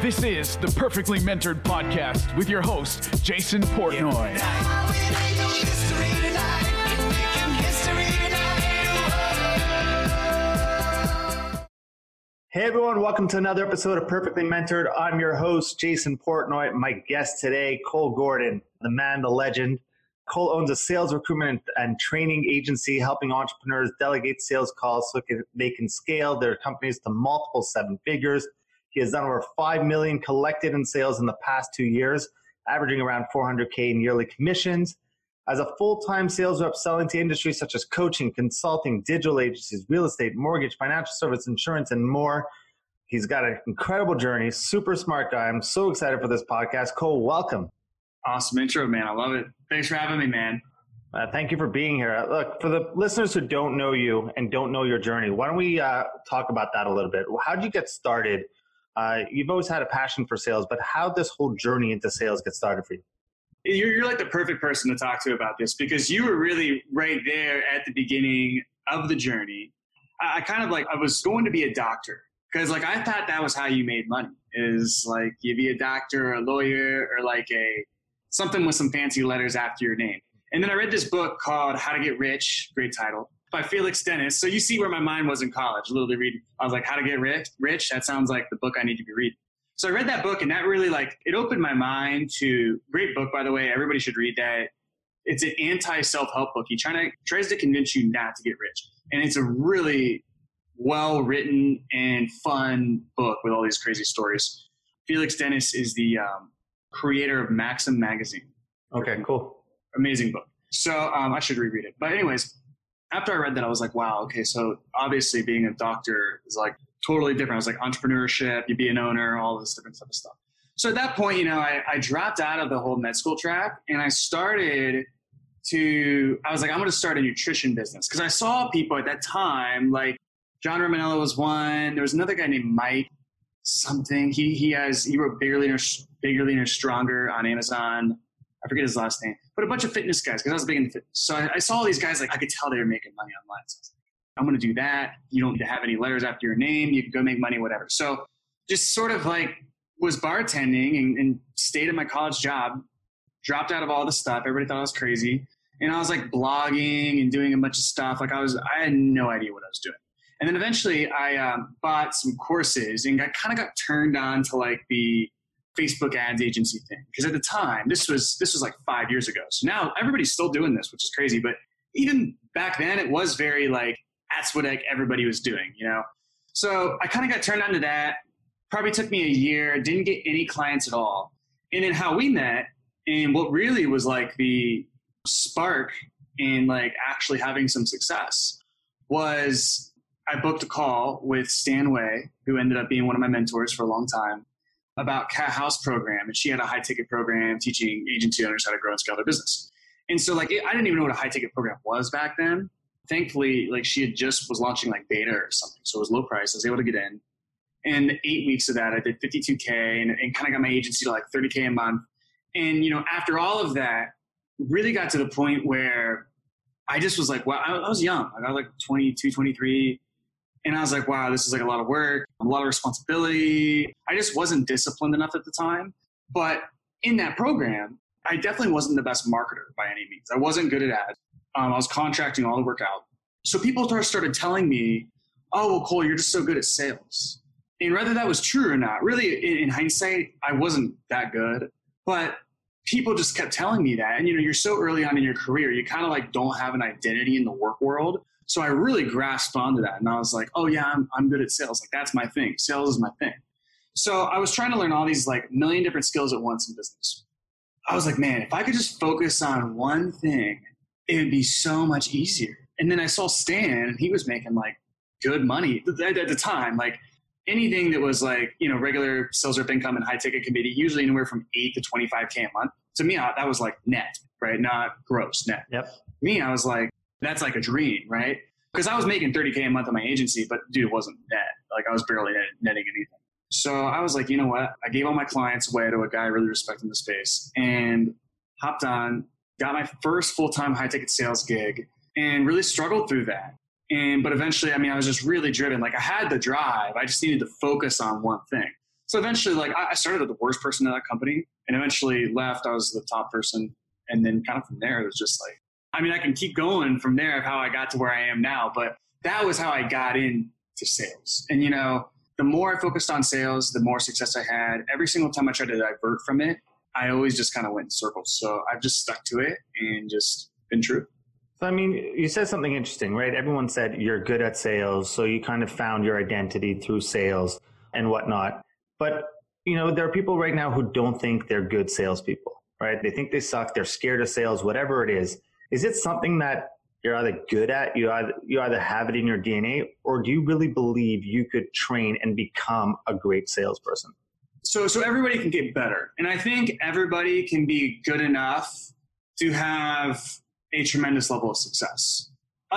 This is the Perfectly Mentored Podcast with your host, Jason Portnoy. Hey everyone, welcome to another episode of Perfectly Mentored. I'm your host, Jason Portnoy. My guest today, Cole Gordon, the man, the legend. Cole owns a sales recruitment and training agency helping entrepreneurs delegate sales calls so they can scale their companies to multiple seven figures. He has done over $5 million collected in sales in the past 2 years, averaging around $400K in yearly commissions. As a full-time sales rep selling to industries such as coaching, consulting, digital agencies, real estate, mortgage, financial service, insurance, and more, he's got an incredible journey, super smart guy. I'm so excited for this podcast. Cole, welcome. Awesome intro, man. I love it. Thanks for having me, man. Thank you for being here. Look, for the listeners who don't know you and don't know your journey, why don't we talk about that a little bit? How did you get started? You've always had a passion for sales, but how did this whole journey into sales get started for you? You're like the perfect person to talk to about this because you were really right there at the beginning of the journey. I was going to be a doctor because like I thought that was how you made money, is like you be a doctor or a lawyer or like something with some fancy letters after your name. And then I read this book called How to Get Rich, great title, by Felix Dennis. So you see where my mind was in college, literally reading. I was like, How to Get Rich? That sounds like the book I need to be reading. So I read that book and that really it opened my mind to, great book, by the way, everybody should read that. It's an anti-self-help book. He tries to convince you not to get rich. And it's a really well-written and fun book with all these crazy stories. Felix Dennis is the creator of Maxim magazine. Okay, cool. Amazing book. So I should reread it. But anyways, after I read that, I was like, wow, okay, so obviously being a doctor is like totally different. I was like entrepreneurship, you be an owner, all this different type of stuff. So at that point, I dropped out of the whole med school track and I was like, I'm going to start a nutrition business. Cause I saw people at that time, like John Romaniello was one. There was another guy named Mike something. He wrote Bigger, Leaner, Stronger on Amazon. I forget his last name, but a bunch of fitness guys, because I was big into fitness. So I saw all these guys, like I could tell they were making money online. So I was like, I'm going to do that. You don't need to have any letters after your name. You can go make money, whatever. So just sort of like was bartending and stayed at my college job, dropped out of all the stuff. Everybody thought I was crazy. And I was like blogging and doing a bunch of stuff. Like I had no idea what I was doing. And then eventually I bought some courses and I kind of got turned on to like the Facebook ads agency thing. Because at the time, this was like 5 years ago. So now everybody's still doing this, which is crazy. But even back then it was very like, that's what like everybody was doing, So I kind of got turned on to that. Probably took me a year, didn't get any clients at all. And then how we met and what really was like the spark in like actually having some success was I booked a call with Stan Way, who ended up being one of my mentors for a long time, about Cat House program. And she had a high ticket program teaching agency owners how to grow and scale their business. And so like, I didn't even know what a high ticket program was back then. Thankfully, like she had just was launching like beta or something. So it was low price. I was able to get in. And 8 weeks of that, I did $52K and kind of got my agency to like $30K a month. And, after all of that, really got to the point where I just was like, wow, I was young. I got like 22, 23. And I was like, wow, this is like a lot of work, a lot of responsibility. I just wasn't disciplined enough at the time. But in that program, I definitely wasn't the best marketer by any means. I wasn't good at ads. I was contracting all the work out. So people started telling me, oh, well, Cole, you're just so good at sales. And whether that was true or not, really in hindsight, I wasn't that good. But people just kept telling me that. And, you're so early on in your career, you kind of like don't have an identity in the work world. So I really grasped onto that. And I was like, oh, yeah, I'm good at sales. Like, that's my thing. Sales is my thing. So I was trying to learn all these like million different skills at once in business. I was like, man, if I could just focus on one thing, it would be so much easier. And then I saw Stan and he was making like good money at the time. Like anything that was like, regular sales rep income and high ticket committee, usually anywhere from 8 to 25K a month. To me, that was like net, right? Not gross, net. Yep. Me, I was like, that's like a dream, right? Because I was making $30K a month on my agency, but dude, it wasn't net. Like I was barely netting anything. So I was like, you know what? I gave all my clients away to a guy I really respect in the space and hopped on, got my first full-time high-ticket sales gig and really struggled through that. But eventually, I was just really driven. Like I had the drive. I just needed to focus on one thing. So eventually, like I started with the worst person in that company and eventually left. I was the top person. And then kind of from there, it was just like, I mean, I can keep going from there of how I got to where I am now, but that was how I got into sales. And, you know, the more I focused on sales, the more success I had. Every single time I tried to divert from it, I always just kind of went in circles. So I've just stuck to it and just been true. So, I mean, you said something interesting, right? Everyone said you're good at sales. So you kind of found your identity through sales and whatnot. But, you know, there are people right now who don't think they're good salespeople, right? They think they suck. They're scared of sales, whatever it is. Is it something that you're either good at, you either have it in your DNA, or do you really believe you could train and become a great salesperson? So everybody can get better. And I think everybody can be good enough to have a tremendous level of success.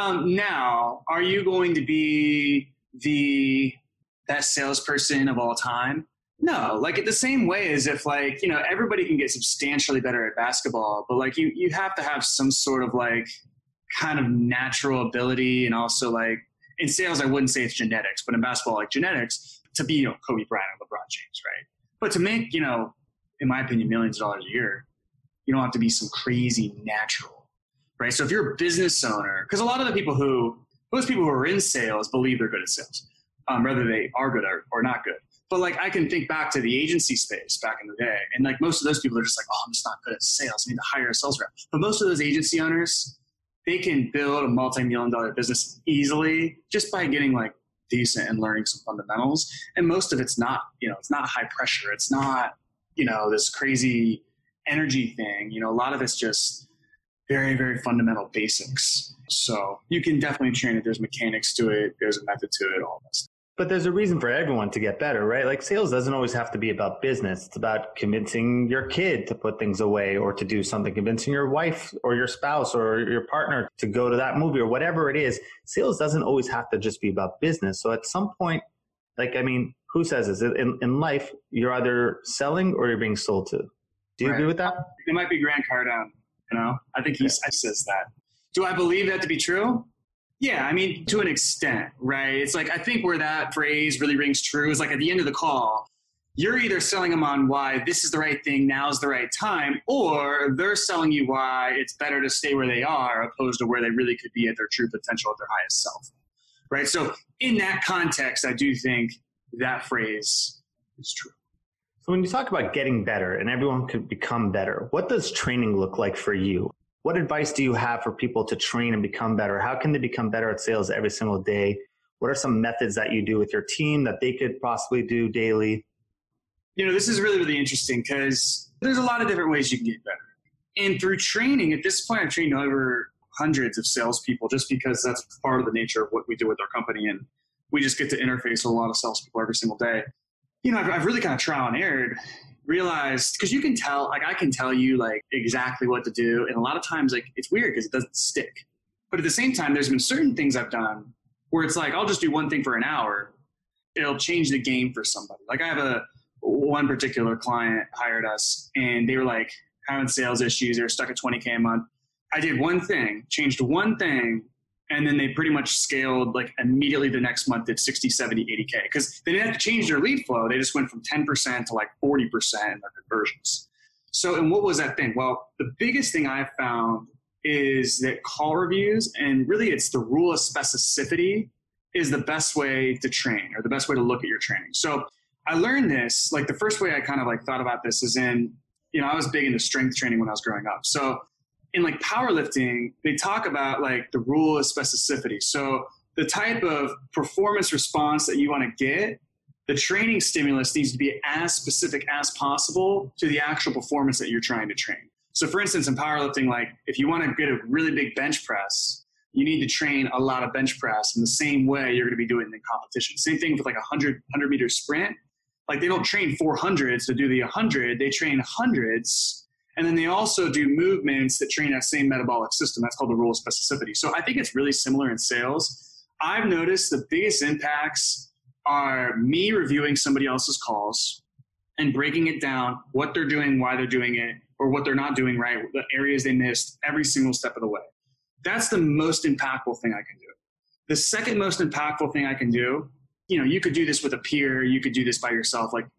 Now, are you going to be the best salesperson of all time? No, like, the same way as if, like, you know, everybody can get substantially better at basketball, but like you have to have some sort of like kind of natural ability. And also, like, in sales, I wouldn't say it's genetics, but in basketball, like genetics, to be, you know, Kobe Bryant or LeBron James, right? But to make, you know, in my opinion, millions of dollars a year, you don't have to be some crazy natural, right? So if you're a business owner, because a lot of most people who are in sales believe they're good at sales, whether they are good or not good. But like, I can think back to the agency space back in the day, and like most of those people are just like, oh, I'm just not good at sales. I need to hire a sales rep. But most of those agency owners, they can build a multi-million-dollar business easily just by getting like decent and learning some fundamentals. And most of it's not, you know, it's not high pressure. It's not, you know, this crazy energy thing. You know, a lot of it's just very, very fundamental basics. So you can definitely train it. There's mechanics to it. There's a method to it, all that stuff. But there's a reason for everyone to get better, right? Like, sales doesn't always have to be about business. It's about convincing your kid to put things away or to do something, convincing your wife or your spouse or your partner to go to that movie or whatever it is. Sales doesn't always have to just be about business. So at some point, like, I mean, who says this? In life, you're either selling or you're being sold to. Do you agree with that? It might be Grant Cardone, you know? I think he says that. Do I believe that to be true? Yeah, I mean, to an extent, right? It's like, I think where that phrase really rings true is like at the end of the call, you're either selling them on why this is the right thing, now's the right time, or they're selling you why it's better to stay where they are opposed to where they really could be at their true potential, at their highest self, right? So in that context, I do think that phrase is true. So when you talk about getting better and everyone could become better, what does training look like for you? What advice do you have for people to train and become better? How can they become better at sales every single day? What are some methods that you do with your team that they could possibly do daily? You know, this is really, really interesting because there's a lot of different ways you can get better. And through training, at this point, I've trained over hundreds of salespeople just because that's part of the nature of what we do with our company. And we just get to interface with a lot of salespeople every single day. You know, I've really kind of trial and errored, realized, because you can tell, like, I can tell you like exactly what to do. And a lot of times, like, it's weird because it doesn't stick. But at the same time, there's been certain things I've done where it's like, I'll just do one thing for an hour. It'll change the game for somebody. Like, I have one particular client hired us and they were like having sales issues. They were stuck at 20K a month. I did one thing, changed one thing, and then they pretty much scaled like immediately the next month at 60, 70, 80K. Because they didn't have to change their lead flow. They just went from 10% to like 40% in their conversions. So, and what was that thing? Well, the biggest thing I've found is that call reviews, and really it's the rule of specificity, is the best way to train, or the best way to look at your training. So I learned this, like the first way I kind of like thought about this is in, you know, I was big into strength training when I was growing up. So in like powerlifting, they talk about like the rule of specificity. So the type of performance response that you want to get, the training stimulus needs to be as specific as possible to the actual performance that you're trying to train. So for instance, in powerlifting, like if you want to get a really big bench press, you need to train a lot of bench press in the same way you're going to be doing in competition. Same thing with like a 100 meter sprint. Like they don't train 400s to do the 100, they train hundreds. And then they also do movements that train that same metabolic system. That's called the rule of specificity. So I think it's really similar in sales. I've noticed the biggest impacts are me reviewing somebody else's calls and breaking it down, what they're doing, why they're doing it, or what they're not doing right, the areas they missed every single step of the way. That's the most impactful thing I can do. The second most impactful thing I can do, you know, you could do this with a peer, you could do this by yourself. Like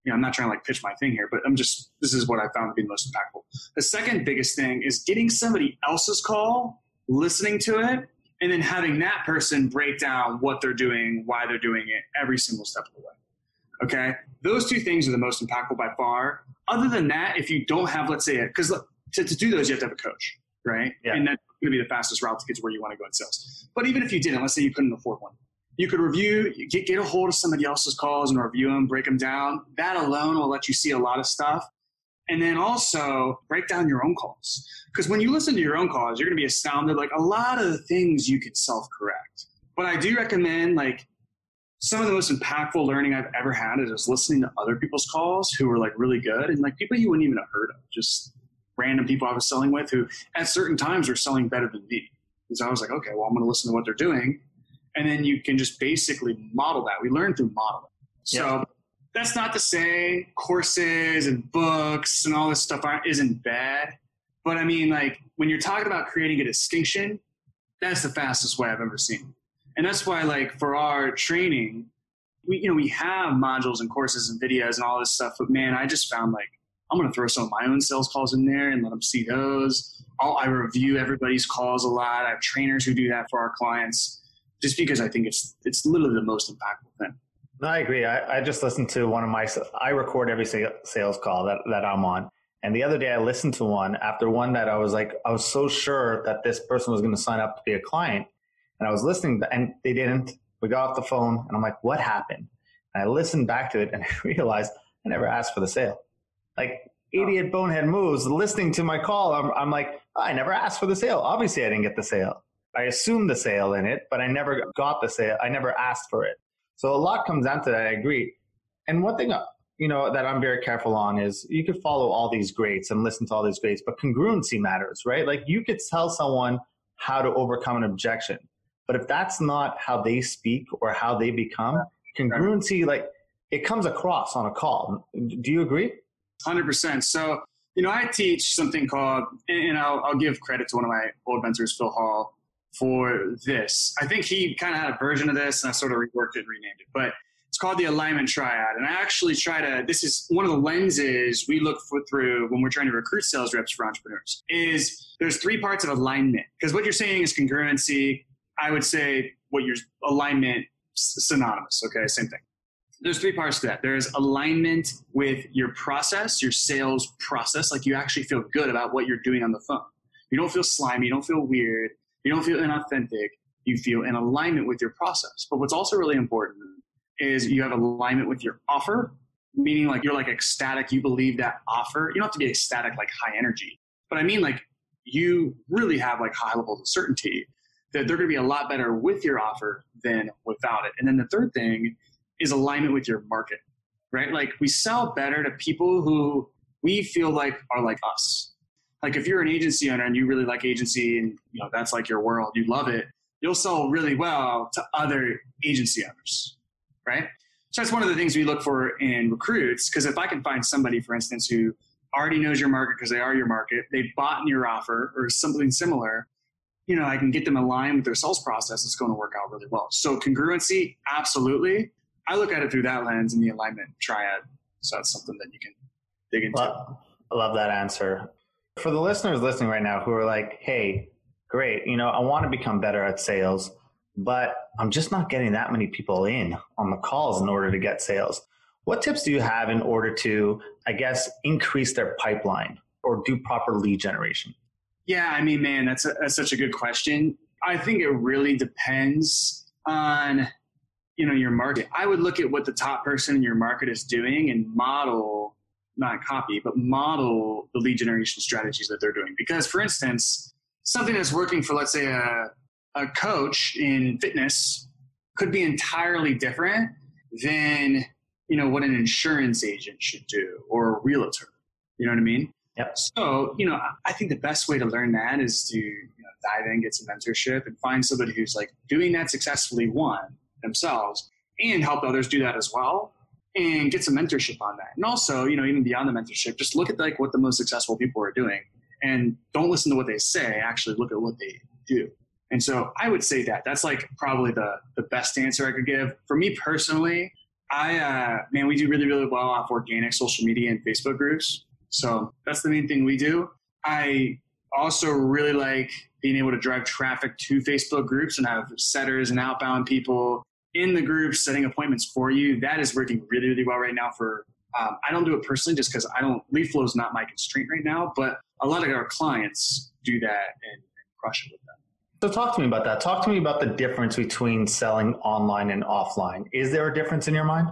I'm not trying to like pitch my thing here, but this is what I found to be the most impactful. The second biggest thing is getting somebody else's call, listening to it, and then having that person break down what they're doing, why they're doing it every single step of the way. Okay. Those two things are the most impactful by far. Other than that, if you don't have, let's say, because to do those, you have to have a coach, right? Yeah. And that's going to be the fastest route to get to where you want to go in sales. But even if you didn't, let's say you couldn't afford one, you could review, get a hold of somebody else's calls and review them, break them down. That alone will let you see a lot of stuff. And then also break down your own calls. Because when you listen to your own calls, you're going to be astounded. Like a lot of the things you could self-correct. But I do recommend like some of the most impactful learning I've ever had is just listening to other people's calls who are like really good and like people you wouldn't even have heard of. Just random people I was selling with who at certain times were selling better than me. And so I was like, okay, well, I'm going to listen to what they're doing. And then you can just basically model that. We learn through modeling. So that's not to say courses and books and all this stuff isn't bad. But I mean, like when you're talking about creating a distinction, that's the fastest way I've ever seen. And that's why like for our training, we have modules and courses and videos and all this stuff. But man, I just found like, I'm going to throw some of my own sales calls in there and let them see those. I review everybody's calls a lot. I have trainers who do that for our clients. Just because I think it's literally the most impactful thing. No, I agree. I just listened to I record every sales call that I'm on. And the other day I listened to one after one that I was so sure that this person was going to sign up to be a client. And I was listening and they didn't. We got off the phone and I'm like, what happened? And I listened back to it and I realized I never asked for the sale. Like idiot bonehead moves, listening to my call. I'm like, I never asked for the sale. Obviously I didn't get the sale. I assumed the sale in it, but I never got the sale. I never asked for it. So a lot comes down to that. I agree. And one thing, that I'm very careful on is you could follow all these greats and listen to all these greats, but congruency matters, right? Like you could tell someone how to overcome an objection, but if that's not how they speak or how they become, congruency, like it comes across on a call. Do you agree? 100%. So, I teach something called, and I'll give credit to one of my old mentors, Phil Hall, for this. I think he kind of had a version of this and I sort of reworked it and renamed it, but it's called the alignment triad. And I actually this is one of the lenses we look through when we're trying to recruit sales reps for entrepreneurs is there's 3 parts of alignment. Because what you're saying is congruency. I would say what your alignment synonymous. Okay. Same thing. There's 3 parts to that. There's alignment with your process, your sales process. Like you actually feel good about what you're doing on the phone. You don't feel slimy. You don't feel weird. You don't feel inauthentic. You feel in alignment with your process. But what's also really important is you have alignment with your offer, meaning like you're like ecstatic. You believe that offer. You don't have to be ecstatic like high energy. But I mean like you really have like high levels of certainty that they're going to be a lot better with your offer than without it. And then the third thing is alignment with your market, right? Like we sell better to people who we feel like are like us. Like if you're an agency owner and you really like agency and that's like your world, you love it, you'll sell really well to other agency owners, right? So that's one of the things we look for in recruits, because if I can find somebody, for instance, who already knows your market because they are your market, they bought in your offer or something similar, I can get them aligned with their sales process. It's going to work out really well. So congruency, absolutely. I look at it through that lens in the alignment triad. So that's something that you can dig into. Well, I love that answer. For the listeners listening right now who are like, hey, great, I want to become better at sales, but I'm just not getting that many people in on the calls in order to get sales. What tips do you have in order to, I guess, increase their pipeline or do proper lead generation? Yeah, I mean, man, that's such a good question. I think it really depends on, your market. I would look at what the top person in your market is doing and model, not copy, but model the lead generation strategies that they're doing. Because, for instance, something that's working for, let's say, a coach in fitness could be entirely different than, what an insurance agent should do or a realtor. You know what I mean? Yep. So, I think the best way to learn that is to dive in, get some mentorship, and find somebody who's like doing that successfully, themselves, and help others do that as well, and get some mentorship on that. And also, even beyond the mentorship, just look at like what the most successful people are doing, and don't listen to what they say. Actually, look at what they do. And so, I would say that's like probably the best answer I could give. For me personally, Man, we do really, really well off organic social media and Facebook groups. So that's the main thing we do. I also really like being able to drive traffic to Facebook groups and have setters and outbound people in the groups setting appointments for you. That is working really, really well right now for, I don't do it personally just because lead flow is not my constraint right now, but a lot of our clients do that and crush it with them. So talk to me about that. Talk to me about the difference between selling online and offline. Is there a difference in your mind?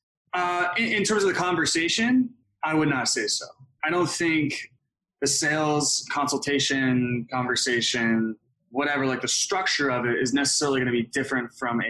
In terms of the conversation, I would not say so. I don't think the sales consultation, conversation, whatever, like the structure of it is necessarily going to be different from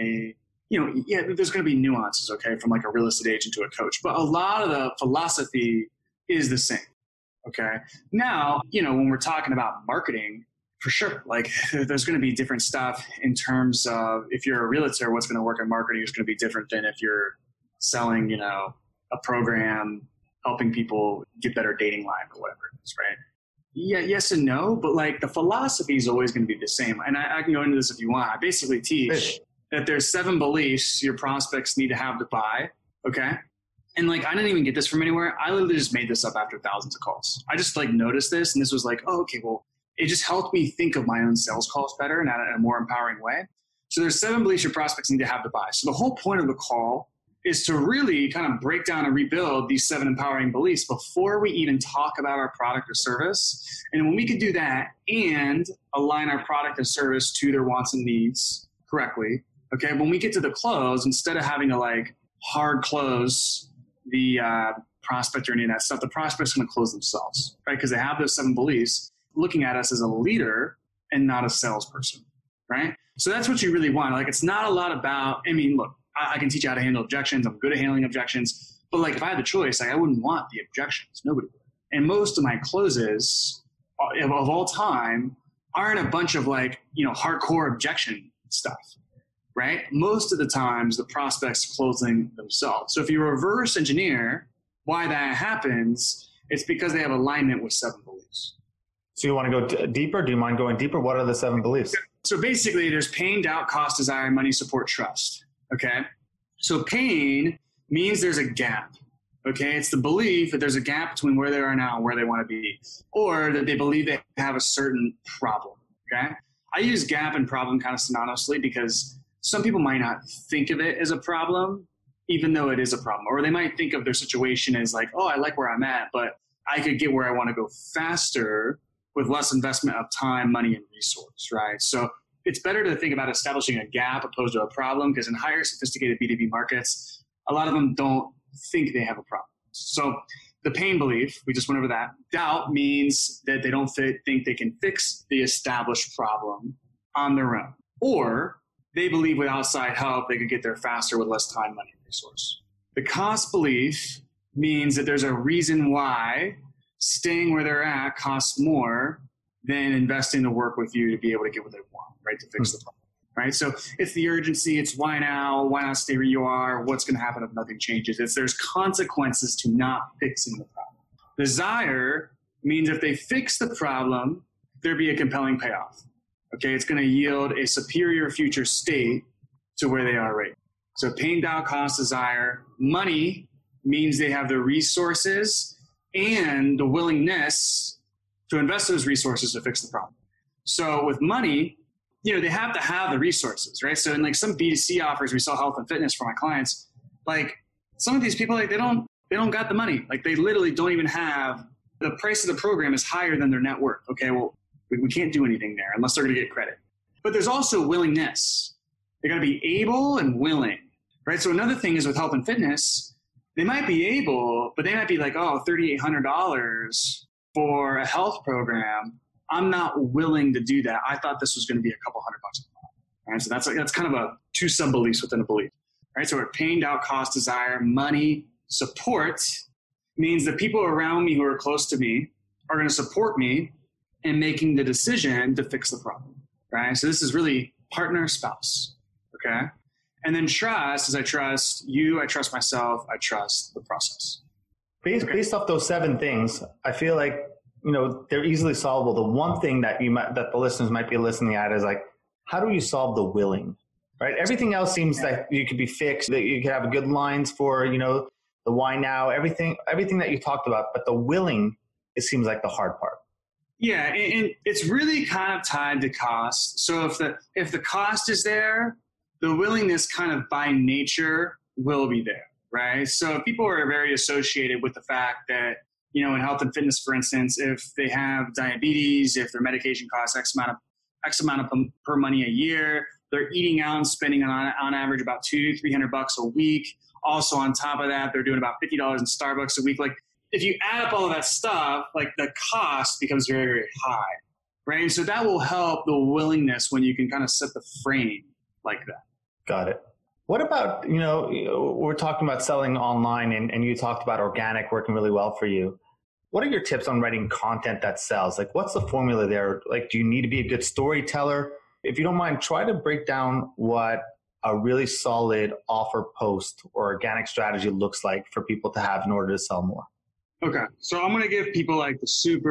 there's going to be nuances, okay, from like a real estate agent to a coach. But a lot of the philosophy is the same, okay? Now, when we're talking about marketing, for sure, like there's going to be different stuff in terms of if you're a realtor, what's going to work in marketing is going to be different than if you're selling, a program, helping people get better dating life or whatever it is, right? Yeah, yes and no, but like the philosophy is always going to be the same. And I can go into this if you want. I basically teach that there's 7 beliefs your prospects need to have to buy, okay? And like, I didn't even get this from anywhere. I literally just made this up after thousands of calls. I just like noticed this and this was like, oh, okay, well, it just helped me think of my own sales calls better and in a more empowering way. So there's 7 beliefs your prospects need to have to buy. So the whole point of the call is to really kind of break down and rebuild these 7 empowering beliefs before we even talk about our product or service. And when we can do that and align our product and service to their wants and needs correctly, okay, when we get to the close, instead of having to like hard close the prospect or any of that stuff, the prospect's going to close themselves, right? Because they have those 7 beliefs looking at us as a leader and not a salesperson, right? So that's what you really want. Like, it's not a lot about, look, I can teach you how to handle objections. I'm good at handling objections. But like, if I had the choice, like, I wouldn't want the objections. Nobody would. And most of my closes of all time aren't a bunch of like, hardcore objection stuff, right? Most of the times the prospect's closing themselves. So if you reverse engineer why that happens, it's because they have alignment with 7 beliefs. So you want to go deeper? Do you mind going deeper? What are the 7 beliefs? So basically there's pain, doubt, cost, desire, money, support, trust. Okay. So pain means there's a gap. Okay. It's the belief that there's a gap between where they are now and where they want to be, or that they believe they have a certain problem. Okay. I use gap and problem kind of synonymously because some people might not think of it as a problem, even though it is a problem, or they might think of their situation as like, oh, I like where I'm at, but I could get where I want to go faster with less investment of time, money, and resource, right? So it's better to think about establishing a gap opposed to a problem, because in higher sophisticated B2B markets, a lot of them don't think they have a problem. So the pain belief, we just went over that. Doubt means that they don't think they can fix the established problem on their own, or they believe with outside help they could get there faster with less time, money, and resource. The cost belief means that there's a reason why staying where they're at costs more than investing the work with you to be able to get what they want, right, to fix the problem, right? So it's the urgency. It's why now? Why not stay where you are? What's going to happen if nothing changes? There's consequences to not fixing the problem. Desire means if they fix the problem, there'd be a compelling payoff. Okay, it's going to yield a superior future state to where they are right now. So pain, doubt, cost, desire. Money means they have the resources and the willingness to invest those resources to fix the problem. So with money, they have to have the resources, right? So in like some B2C offers, we sell health and fitness for my clients. Like some of these people, like they don't got the money. Like they literally don't even have, the price of the program is higher than their net worth. Okay, well, we can't do anything there unless they're going to get credit. But there's also willingness. They got to be able and willing, right? So another thing is with health and fitness, they might be able, but they might be like, oh, $3,800 for a health program. I'm not willing to do that. I thought this was going to be a couple $100 a month. Right? So that's kind of a 2 sub-beliefs within a belief. Right? So we're pain, doubt, cost, desire, money, support means the people around me who are close to me are going to support me in making the decision to fix the problem. Right? So this is really partner, spouse. Okay? And then trust is I trust you, I trust myself, I trust the process. Based off those 7 things, I feel like, they're easily solvable. The one thing that the listeners might be listening at is like, how do you solve the willing? right? Everything else seems that you could be fixed, that you could have good lines for, the why now, everything that you talked about, but the willing, it seems like the hard part. Yeah, and it's really kind of tied to cost. So if the cost is there, the willingness kind of by nature will be there, right? So people are very associated with the fact that, in health and fitness, for instance, if they have diabetes, if their medication costs X amount of per money a year, they're eating out and spending on average about $200-300 a week. Also on top of that, they're doing about $50 in Starbucks a week. Like if you add up all of that stuff, like the cost becomes very, very high, right? And so that will help the willingness when you can kind of set the frame like that. Got it. What about, we're talking about selling online and you talked about organic working really well for you. What are your tips on writing content that sells? Like what's the formula there? Like, do you need to be a good storyteller? If you don't mind, try to break down what a really solid offer post or organic strategy looks like for people to have in order to sell more. Okay. So I'm going to give people like the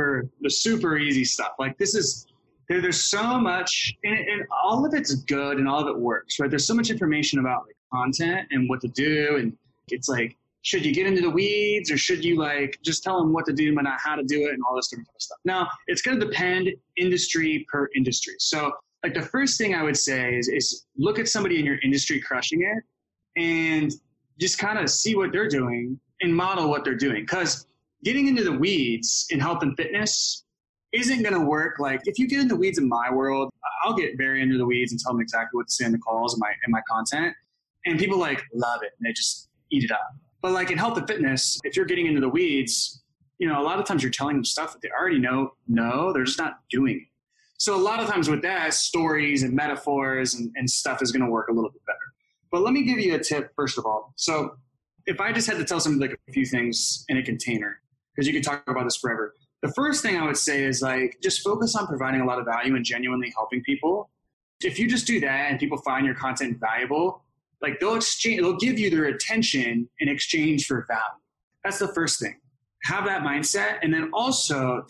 super easy stuff. Like there's so much and all of it's good and all of it works, right? There's so much information about like content and what to do. And it's like, should you get into the weeds or should you like just tell them what to do but not how to do it and all this different stuff? Now it's going to depend industry per industry. So like the first thing I would say is look at somebody in your industry crushing it and just kind of see what they're doing and model what they're doing. Because getting into the weeds in health and fitness isn't going to work. Like if you get in the weeds in my world, I'll get very into the weeds and tell them exactly what to say in the calls and my content. And people like love it and they just eat it up. But like in health and fitness, if you're getting into the weeds, a lot of times you're telling them stuff that they already know. No, they're just not doing it. So a lot of times with that, stories and metaphors and stuff is going to work a little bit better. But let me give you a tip, first of all. So if I just had to tell somebody like a few things in a container, because you could talk about this forever. The first thing I would say is like, just focus on providing a lot of value and genuinely helping people. If you just do that and people find your content valuable, like they'll give you their attention in exchange for value. That's the first thing. Have that mindset. And then also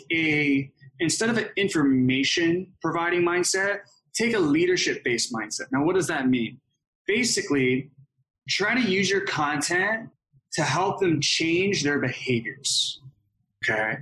instead of an information providing mindset, take a leadership based mindset. Now, what does that mean? Basically, try to use your content to help them change their behaviors. Okay.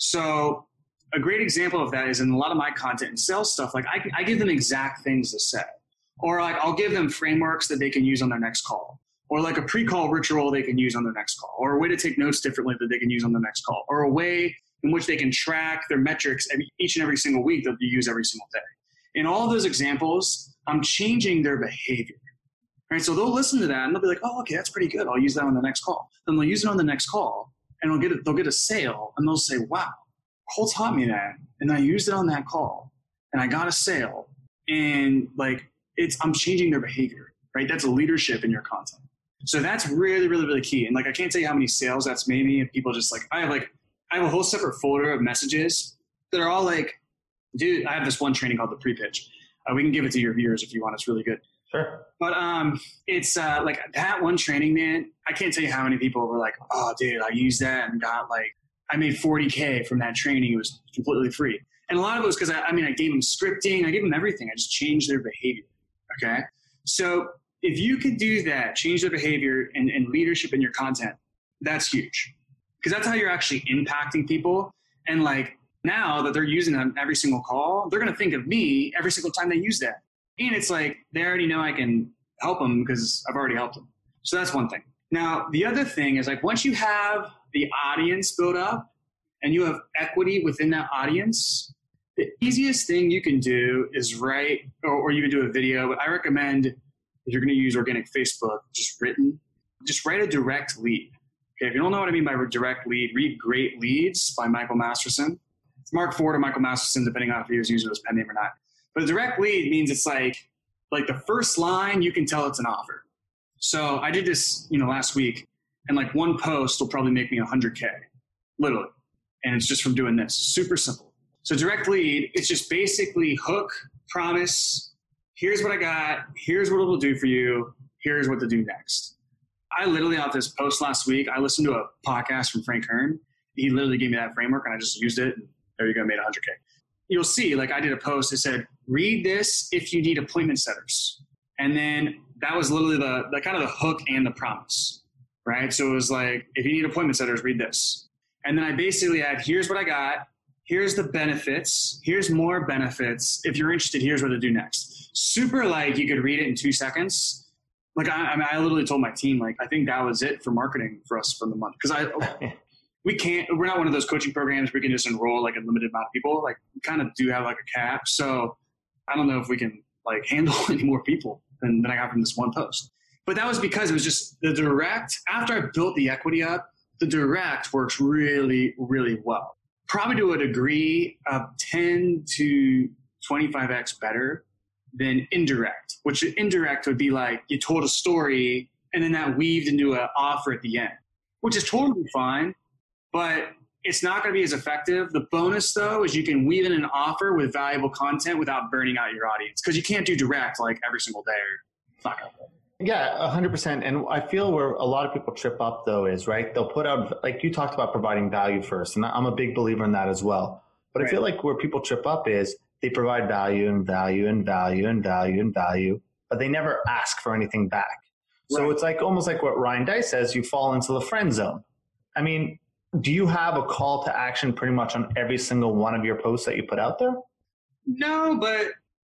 So a great example of that is in a lot of my content and sales stuff, like I give them exact things to say, or like I'll give them frameworks that they can use on their next call, or like a pre-call ritual they can use on their next call, or a way to take notes differently that they can use on the next call, or a way in which they can track their metrics each and every single week that they use every single day. In all of those examples, I'm changing their behavior. Right? So they'll listen to that and they'll be like, oh, okay, that's pretty good. I'll use that on the next call. Then they'll use it on the next call and they'll get a sale and they'll say, wow, Cole taught me that. And I used it on that call and I got a sale. And like, I'm changing their behavior, right? That's leadership in your content. So that's really, really, really key. And like, I can't tell you how many sales that's made me. And people just like, I have a whole separate folder of messages that are all like, dude, I have this one training called the pre-pitch. We can give it to your viewers if you want. It's really good. Sure. But it's like that one training, man, I can't tell you how many people were like, oh, dude, I used that and got like, I made $40K from that training. It was completely free. And a lot of it was because I gave them scripting. I gave them everything. I just changed their behavior. Okay. So if you could do that, change their behavior and leadership in your content, that's huge. Because that's how you're actually impacting people. And like now that they're using them every single call, they're going to think of me every single time they use that. And it's like, they already know I can help them because I've already helped them. So that's one thing. Now, the other thing is like, once you have the audience built up and you have equity within that audience, the easiest thing you can do is write, or you can do a video, but I recommend if you're going to use organic Facebook, just write a direct lead. Okay, if you don't know what I mean by direct lead, read Great Leads by Michael Masterson. It's Mark Ford or Michael Masterson, depending on if he was using his pen name or not. But a direct lead means it's like the first line, you can tell it's an offer. So I did this, last week, and like one post will probably make me $100K, literally. And it's just from doing this. Super simple. So direct lead, it's just basically hook, promise, here's what I got, here's what it will do for you, here's what to do next. I literally, off this post last week, I listened to a podcast from Frank Kern. He literally gave me that framework and I just used it. And there you go, made $100K. You'll see, like I did a post that said, read this if you need appointment setters. And then that was literally the kind of the hook and the promise, right? So it was like, if you need appointment setters, read this. And then I basically had, here's what I got. Here's the benefits. Here's more benefits. If you're interested, here's what to do next. Super like you could read it in 2 seconds. Like I literally told my team, like, I think that was it for marketing for us for the month. Because we're not one of those coaching programs where we can just enroll like a limited amount of people. Like we kind of do have like a cap. So I don't know if we can like handle any more people than I got from this one post. But that was because it was just the direct, after I built the equity up, the direct works really, really well. Probably to a degree of 10 to 25x better than indirect, which indirect would be like you told a story and then that weaved into an offer at the end, which is totally fine, but it's not going to be as effective. The bonus though is you can weave in an offer with valuable content without burning out your audience, because you can't do direct like every single day. It's not going to work. Yeah, 100%. And I feel where a lot of people trip up though is, right, they'll put out, like you talked about providing value first, and I'm a big believer in that as well. But right. I feel like where people trip up is they provide value and value and value and value and value, but they never ask for anything back. Right. So it's like almost like what Ryan Deiss says, you fall into the friend zone. I mean, do you have a call to action pretty much on every single one of your posts that you put out there? No, but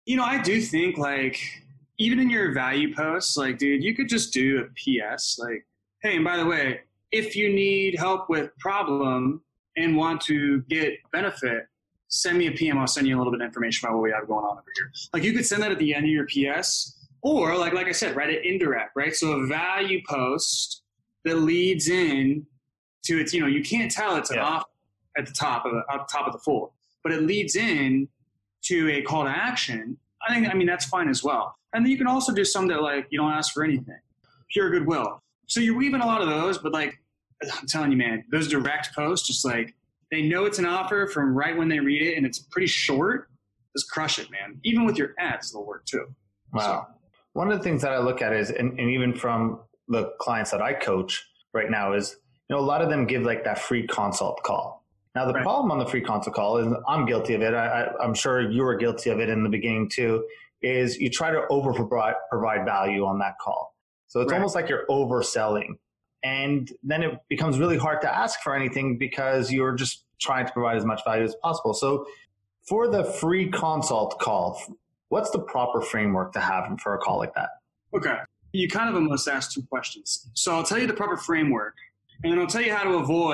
I do think like, even in your value posts, like, dude, you could just do a PS like, hey, and by the way, if you need help with problem and want to get benefit, send me a PM. I'll send you a little bit of information about what we have going on over here. Like you could send that at the end of your PS, or like I said, write it indirect, right? So a value post that leads in to it's, you can't tell it's an offer at the top of the full, but it leads in to a call to action. I mean, that's fine as well. And then you can also do some that like, you don't ask for anything, pure goodwill. So you're weaving a lot of those, but like, I'm telling you, man, those direct posts, just like, they know it's an offer from right when they read it and it's pretty short. Just crush it, man. Even with your ads, they'll work too. Wow. So, one of the things that I look at is, and even from the clients that I coach right now is, a lot of them give like that free consult call. Now, the problem on the free consult call is, I'm guilty of it. I'm sure you were guilty of it in the beginning too, is you try to provide value on that call. So it's almost like you're overselling. And then it becomes really hard to ask for anything because you're just trying to provide as much value as possible. So for the free consult call, what's the proper framework to have for a call like that? Okay. You kind of almost asked 2 questions. So I'll tell you the proper framework, and then I'll tell you how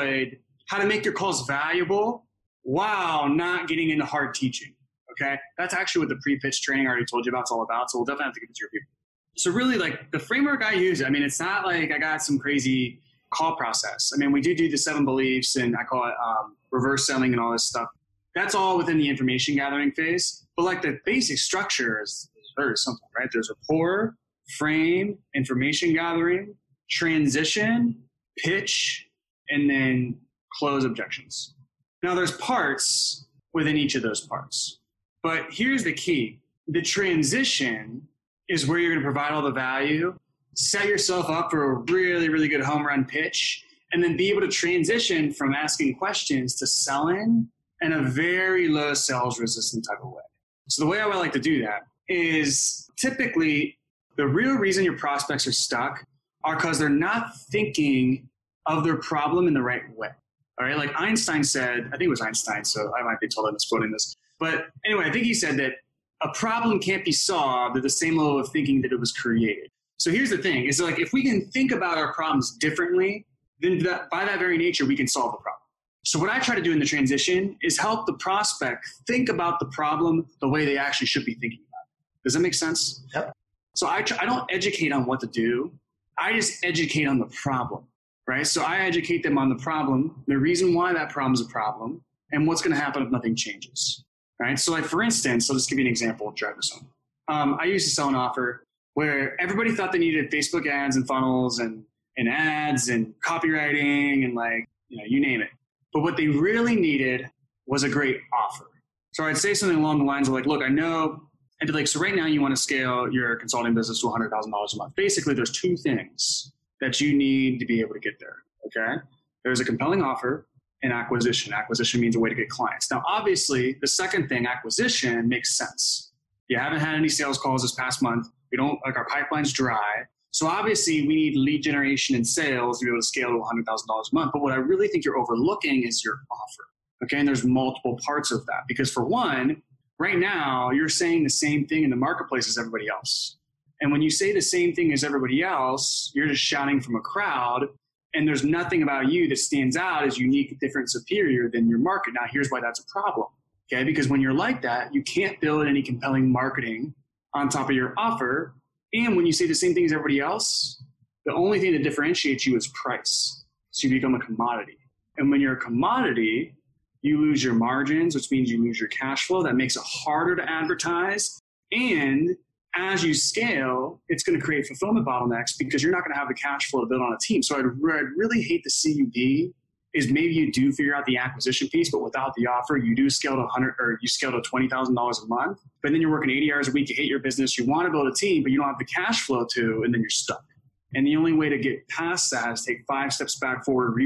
to make your calls valuable while not getting into hard teaching. Okay. That's actually what the pre-pitch training I already told you about is all about. So we'll definitely have to get it to your people. So really like the framework I use, I mean, it's not like I got some crazy call process. I mean, we do the 7 beliefs and I call it reverse selling and all this stuff. That's all within the information gathering phase. But like the basic structure is very simple, right? There's rapport, frame, information gathering, transition, pitch, and then close objections. Now there's parts within each of those parts. But here's the key. The transition is where you're going to provide all the value, set yourself up for a really, really good home run pitch, and then be able to transition from asking questions to selling in a very low sales resistant type of way. So the way I would like to do that is typically the real reason your prospects are stuck are because they're not thinking of their problem in the right way. All right. Like Einstein said, I think it was Einstein, so I might be told I'm misquoting this. But anyway, I think he said that a problem can't be solved at the same level of thinking that it was created. So here's the thing, is like if we can think about our problems differently, then by that very nature, we can solve the problem. So what I try to do in the transition is help the prospect think about the problem the way they actually should be thinking about it. Does that make sense? Yep. So I don't educate on what to do. I just educate on the problem, right? So I educate them on the problem, the reason why that problem is a problem, and what's going to happen if nothing changes, right? So like, for instance, I'll just give you an example to drive this home. I used to sell an offer where everybody thought they needed Facebook ads and funnels and ads and copywriting and like, you name it. But what they really needed was a great offer. So I'd say something along the lines of like, look, I know, I'd be like, so right now you want to scale your consulting business to $100,000 a month. Basically, there's 2 things that you need to be able to get there, okay? There's a compelling offer and acquisition. Acquisition means a way to get clients. Now, obviously, the second thing, acquisition, makes sense. You haven't had any sales calls this past month. our pipeline's dry. So obviously we need lead generation and sales to be able to scale to $100,000 a month. But what I really think you're overlooking is your offer. Okay. And there's multiple parts of that, because for one, right now you're saying the same thing in the marketplace as everybody else. And when you say the same thing as everybody else, you're just shouting from a crowd, and there's nothing about you that stands out as unique, different, superior than your market. Now, here's why that's a problem. Okay. Because when you're like that, you can't build any compelling marketing on top of your offer. And when you say the same thing as everybody else, the only thing that differentiates you is price. So you become a commodity. And when you're a commodity, you lose your margins, which means you lose your cash flow. That makes it harder to advertise. And as you scale, it's going to create fulfillment bottlenecks because you're not going to have the cash flow to build on a team. So I'd really hate to see you be is maybe you do figure out the acquisition piece, but without the offer, you do scale to $20,000 a month, but then you're working 80 hours a week, you hate your business, you want to build a team, but you don't have the cash flow to, and then you're stuck. And the only way to get past that is take 5 steps backwards,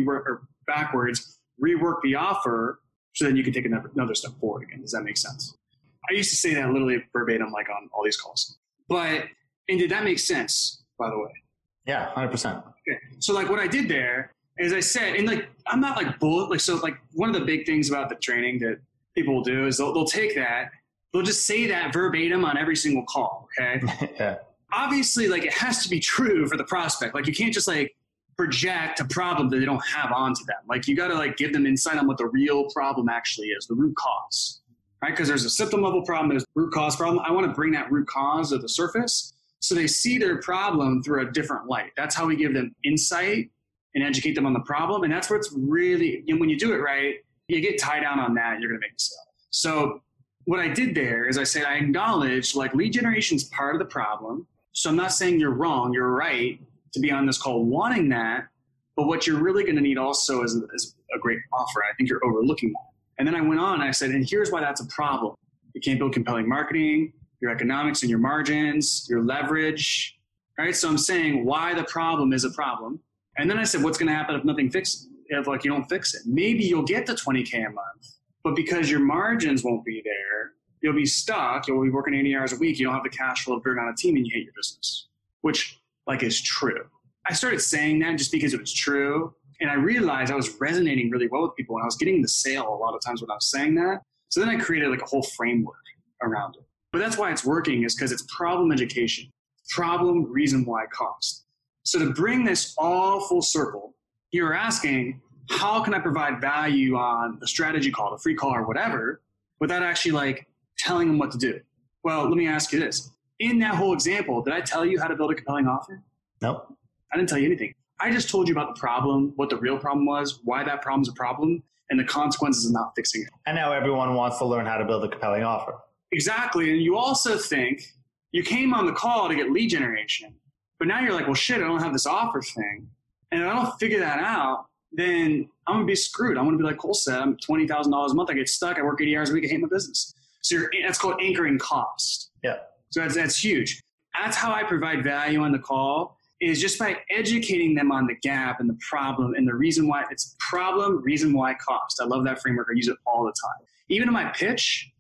rework the offer, so then you can take another step forward again. Does that make sense? I used to say that literally verbatim, like on all these calls. And did that make sense, by the way? Yeah, 100%. Okay. So like what I did there is I said, and like, I'm not like one of the big things about the training that people will do is they'll take that, they'll just say that verbatim on every single call. Okay. Yeah. Obviously, like it has to be true for the prospect. Like you can't just like project a problem that they don't have onto them. Like you got to like give them insight on what the real problem actually is, the root cause, right? Because there's a symptom level problem, there's a root cause problem. I want to bring that root cause to the surface so they see their problem through a different light. That's how we give them insight and educate them on the problem. And that's what's really, and when you do it right, you get tied down on that, you're going to make a sale. So what I did there is I said, I acknowledge like lead generation is part of the problem. So I'm not saying you're wrong, you're right to be on this call wanting that, but what you're really going to need also is a great offer. I think you're overlooking that. And then I went on and I said, and here's why that's a problem. You can't build compelling marketing, your economics and your margins, your leverage, right? So I'm saying why the problem is a problem. And then I said, what's going to happen if nothing fixes it? If like you don't fix it? Maybe you'll get to $20K a month, but because your margins won't be there, you'll be stuck. You'll be working 80 hours a week. You don't have the cash flow to burn on a team and you hate your business, which like is true. I started saying that just because it was true. And I realized I was resonating really well with people and I was getting the sale a lot of times when I was saying that. So then I created like a whole framework around it. But that's why it's working is because it's problem education, problem, reason why, cost. So to bring this all full circle, you're asking, how can I provide value on a strategy call, a free call or whatever, without actually like telling them what to do? Well, let me ask you this. In that whole example, did I tell you how to build a compelling offer? Nope. I didn't tell you anything. I just told you about the problem, what the real problem was, why that problem's a problem, and the consequences of not fixing it. And now everyone wants to learn how to build a compelling offer. Exactly. And you also think you came on the call to get lead generation, but now you're like, well, shit, I don't have this offer thing. And if I don't figure that out, then I'm going to be screwed. I'm going to be like Cole said, I'm $20,000 a month. I get stuck. I work 80 hours a week. I hate my business. So that's called anchoring cost. Yeah. So that's huge. That's how I provide value on the call is just by educating them on the gap and the problem and the reason why it's problem, reason why, cost. I love that framework. I use it all the time. Even in my pitch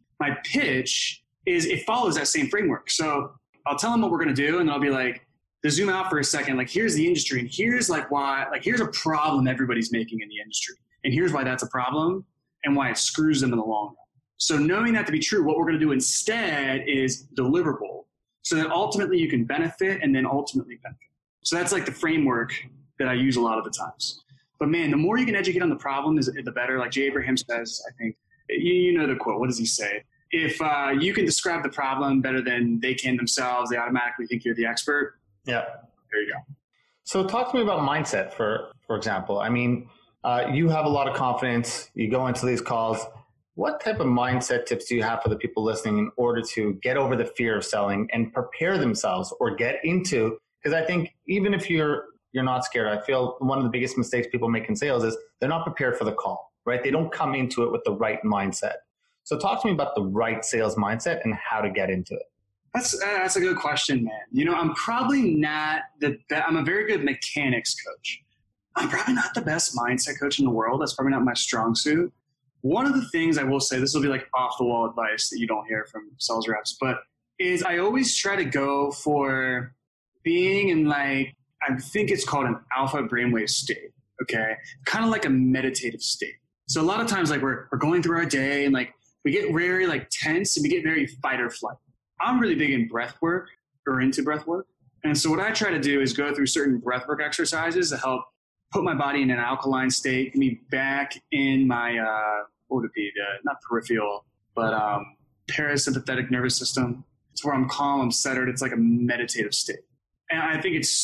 is it follows that same framework. So I'll tell them what we're going to do. And then I'll be like, to zoom out for a second, like here's the industry and here's like why, like here's a problem everybody's making in the industry. And here's why that's a problem and why it screws them in the long run. So knowing that to be true, what we're going to do instead is deliverable so that ultimately you can benefit and then ultimately benefit. So that's like the framework that I use a lot of the times. But man, the more you can educate on the problem, the better. Like Jay Abraham says, I think, you know the quote, what does he say? If you can describe the problem better than they can themselves, they automatically think you're the expert. Yeah. There you go. So talk to me about mindset, for example. I mean, you have a lot of confidence. You go into these calls. What type of mindset tips do you have for the people listening in order to get over the fear of selling and prepare themselves or get into, because I think even if you're not scared, I feel one of the biggest mistakes people make in sales is they're not prepared for the call, right? They don't come into it with the right mindset. So talk to me about the right sales mindset and how to get into it. That's a good question, man. You know, I'm probably not I'm a very good mechanics coach. I'm probably not the best mindset coach in the world. That's probably not my strong suit. One of the things I will say, this will be like off the wall advice that you don't hear from sales reps, but is I always try to go for being in like, I think it's called an alpha brainwave state. Okay. Kind of like a meditative state. So a lot of times like we're going through our day and like we get very like tense and we get very fight or flight. I'm really big in breath work or into breath work. And so what I try to do is go through certain breath work exercises to help put my body in an alkaline state, get me back in my, what would it be? Not peripheral, but parasympathetic nervous system. It's where I'm calm, I'm centered. It's like a meditative state. And I think that's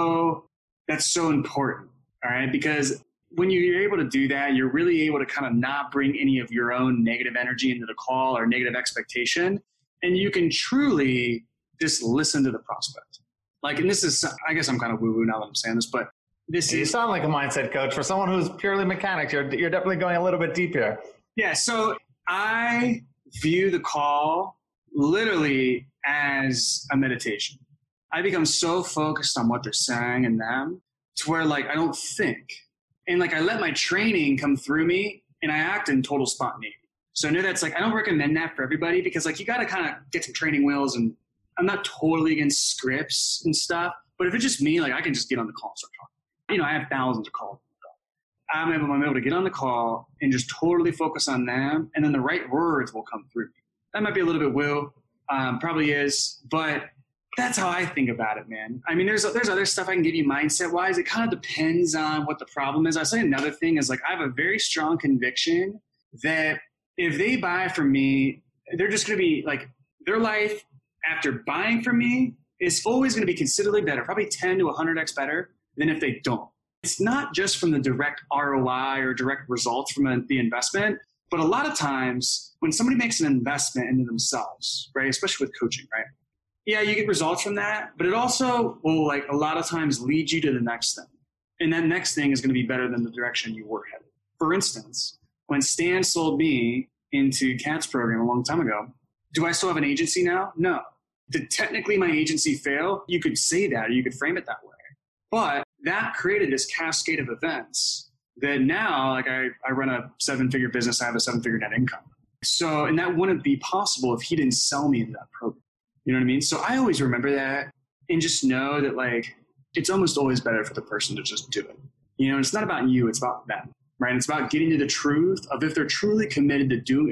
so important. All right. Because when you're able to do that, you're really able to kind of not bring any of your own negative energy into the call or negative expectation. And you can truly just listen to the prospect. Like, and this is, I guess I'm kind of woo-woo now that I'm saying this, but you sound like a mindset coach. For someone who's purely mechanics, you're definitely going a little bit deep here. Yeah. So I view the call literally as a meditation. I become so focused on what they're saying and them to where like I don't think. And like I let my training come through me and I act in total spontaneity. So I know that's like, I don't recommend that for everybody because like you got to kind of get some training wheels, and I'm not totally against scripts and stuff, but if it's just me, like I can just get on the call and start talking. You know, I have thousands of calls. I'm able to get on the call and just totally focus on them, and then the right words will come through. That might be a little bit woo, probably is, but that's how I think about it, man. I mean, there's other stuff I can give you mindset-wise. It kind of depends on what the problem is. I'll say another thing is like I have a very strong conviction that if they buy from me, they're just going to be like their life after buying from me is always going to be considerably better, probably 10 to 100x better than if they don't. It's not just from the direct ROI or direct results from the investment, but a lot of times when somebody makes an investment into themselves, right, especially with coaching, right? Yeah, you get results from that, but it also will like a lot of times lead you to the next thing. And that next thing is going to be better than the direction you were headed. For instance, when Stan sold me into Kat's program a long time ago, do I still have an agency now? No. Did technically my agency fail? You could say that, or you could frame it that way. But that created this cascade of events that now, like I run a 7-figure business, I have a 7-figure net income. So, and that wouldn't be possible if he didn't sell me into that program. You know what I mean? So I always remember that and just know that like, it's almost always better for the person to just do it. You know, it's not about you, it's about them, right? It's about getting to the truth of if they're truly committed to doing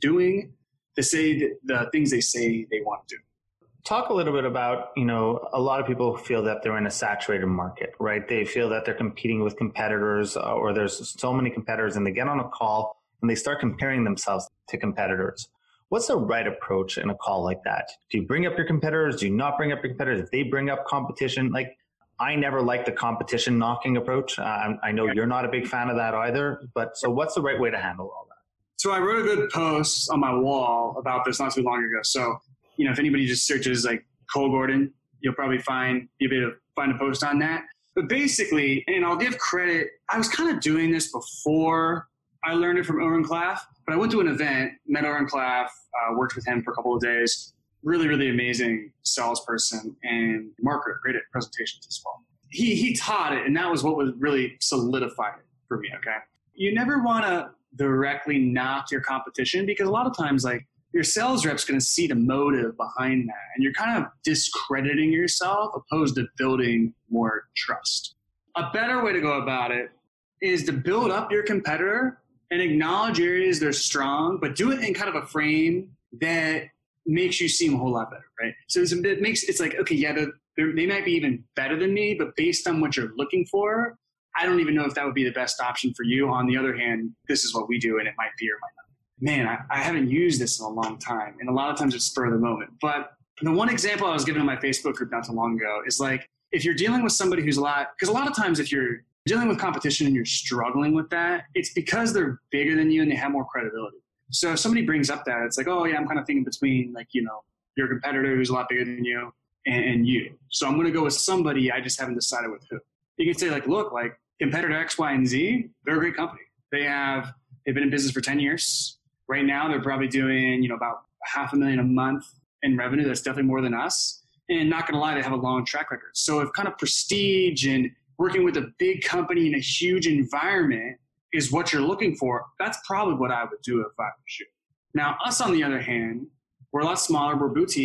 the things they say they want to do. Talk a little bit about, you know, a lot of people feel that they're in a saturated market, right? They feel that they're competing with competitors or there's so many competitors, and they get on a call and they start comparing themselves to competitors. What's the right approach in a call like that? Do you bring up your competitors? Do you not bring up your competitors? If they bring up competition, like I never like the competition knocking approach. I know you're not a big fan of that either, but so what's the right way to handle all that? So I wrote a good post on my wall about this not too long ago. So, you know, if anybody just searches like Cole Gordon, you'll be able to find a post on that. But basically, and I'll give credit, I was kind of doing this before I learned it from Oren Klaff, but I went to an event, met Oren Klaff, worked with him for a couple of days. Really, really amazing salesperson and marketer, great at presentations as well. He taught it, and that was what was really solidified it for me, okay? You never want to directly knock your competition because a lot of times, like, your sales rep's going to see the motive behind that, and you're kind of discrediting yourself opposed to building more trust. A better way to go about it is to build up your competitor and acknowledge areas they're strong, but do it in kind of a frame that makes you seem a whole lot better, right? So it's like, okay, yeah, they might be even better than me, but based on what you're looking for, I don't even know if that would be the best option for you. On the other hand, this is what we do, and it might be or might not. Man, I haven't used this in a long time, and a lot of times it's spur of the moment. But the one example I was given in my Facebook group not too long ago is like, if you're dealing with somebody who's because a lot of times if you're dealing with competition and you're struggling with that, it's because they're bigger than you and they have more credibility. So if somebody brings up that, it's like, oh yeah, I'm kind of thinking between like, you know, your competitor who's a lot bigger than you and you. So I'm going to go with somebody, I just haven't decided with who. You can say like, look, like competitor X, Y, and Z, they're a great company. They've been in business for 10 years. Right now, they're probably doing, you know, about $500,000 a month in revenue. That's definitely more than us. And not going to lie, they have a long track record. So if kind of prestige and working with a big company in a huge environment is what you're looking for, that's probably what I would do if I was you. Now, us, on the other hand, we're a lot smaller. We're boutique.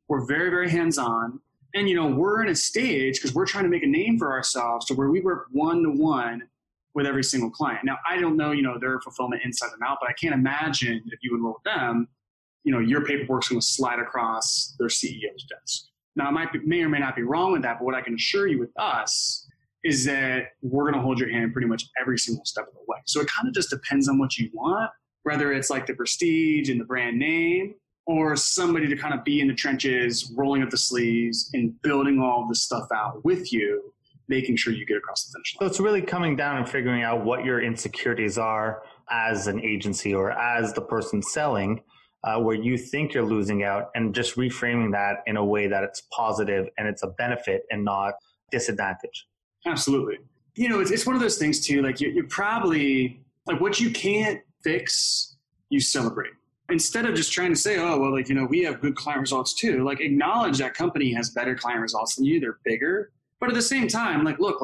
We're very, very hands-on. And, we're in a stage because we're trying to make a name for ourselves to where we work one-to-one with every single client. Now, I don't know, their fulfillment inside and out, but I can't imagine if you enroll with them, your paperwork's going to slide across their CEO's desk. Now, may or may not be wrong with that, but what I can assure you with us is that we're going to hold your hand pretty much every single step of the way. So it kind of just depends on what you want, whether it's like the prestige and the brand name, or somebody to kind of be in the trenches, rolling up the sleeves and building all this stuff out with you, making sure you get across the finish line. So it's really coming down and figuring out what your insecurities are as an agency or as the person selling, where you think you're losing out, and just reframing that in a way that it's positive and it's a benefit and not disadvantage. Absolutely. It's one of those things too, like you're probably, like what you can't fix, you celebrate. Instead of just trying to say, oh, well, we have good client results too, like acknowledge that company has better client results than you, they're bigger. But at the same time, look,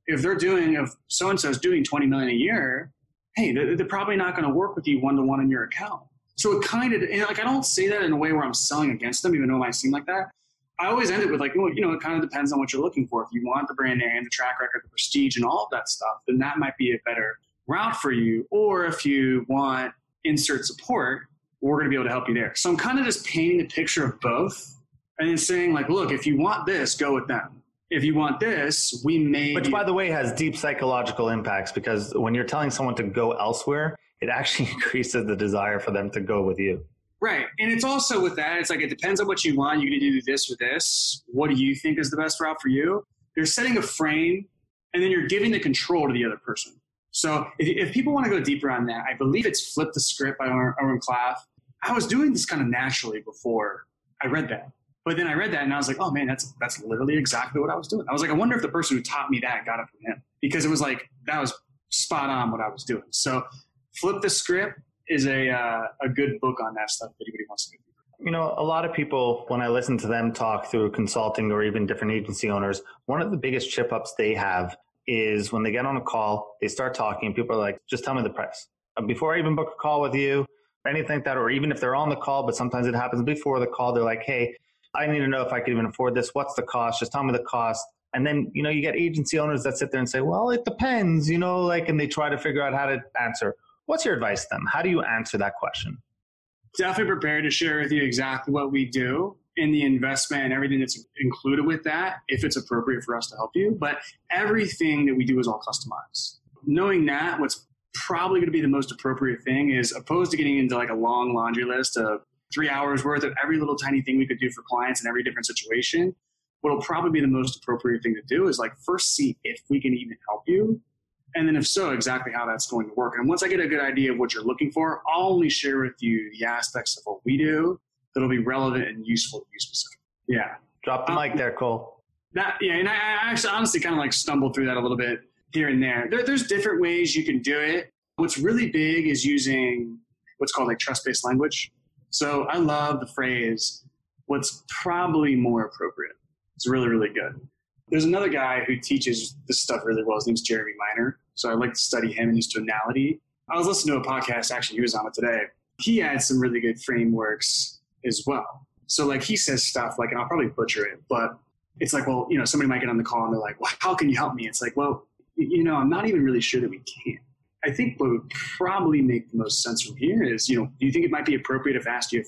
if so-and-so is doing 20 million a year, hey, they're probably not going to work with you one-to-one in your account. So it kind of, I don't say that in a way where I'm selling against them, even though it might seem like that. I always end it with it kind of depends on what you're looking for. If you want the brand name, the track record, the prestige, and all of that stuff, then that might be a better route for you. Or if you want insert support, we're going to be able to help you there. So I'm kind of just painting a picture of both and then saying look, if you want this, go with them. If you want this, we may. Which, by the way, has deep psychological impacts, because when you're telling someone to go elsewhere, it actually increases the desire for them to go with you. Right. And it's also with that, it's it depends on what you want. You can do this or this. What do you think is the best route for you? You're setting a frame, and then you're giving the control to the other person. So if people want to go deeper on that, I believe it's Flip the Script by Oren Klaff. I was doing this kind of naturally before I read that. But then I read that and I was like, oh man, that's literally exactly what I was doing. I was like, I wonder if the person who taught me that got it from him, because it was that was spot on what I was doing. So Flip the Script is a good book on that stuff if anybody wants to go. A lot of people, when I listen to them talk through consulting or even different agency owners, one of the biggest chip ups they have is when they get on a call, they start talking, people are like, just tell me the price. Before I even book a call with you, or anything like that, or even if they're on the call, but sometimes it happens before the call, they're like, hey, I need to know if I could even afford this. What's the cost? Just tell me the cost. And then, you get agency owners that sit there and say, well, it depends, and they try to figure out how to answer. What's your advice to them? How do you answer that question? Definitely prepared to share with you exactly what we do in the investment and everything that's included with that, if it's appropriate for us to help you. But everything that we do is all customized. Knowing that, what's probably going to be the most appropriate thing is, opposed to getting into a long laundry list of 3 hours worth of every little tiny thing we could do for clients in every different situation, what'll probably be the most appropriate thing to do is first see if we can even help you. And then if so, exactly how that's going to work. And once I get a good idea of what you're looking for, I'll only share with you the aspects of what we do that'll be relevant and useful to you specifically. Yeah. Drop the mic there, Cole. And I actually honestly kind of stumbled through that a little bit here and there. There's different ways you can do it. What's really big is using what's called trust-based language. So I love the phrase, what's probably more appropriate. It's really, really good. There's another guy who teaches this stuff really well. His name's Jeremy Miner. So I like to study him and his tonality. I was listening to a podcast, actually, he was on it today. He had some really good frameworks as well. So he says stuff and I'll probably butcher it, but it's well, somebody might get on the call and they're like, well, how can you help me? It's well, I'm not even really sure that we can. I think what would probably make the most sense from here is, do you think it might be appropriate if I asked you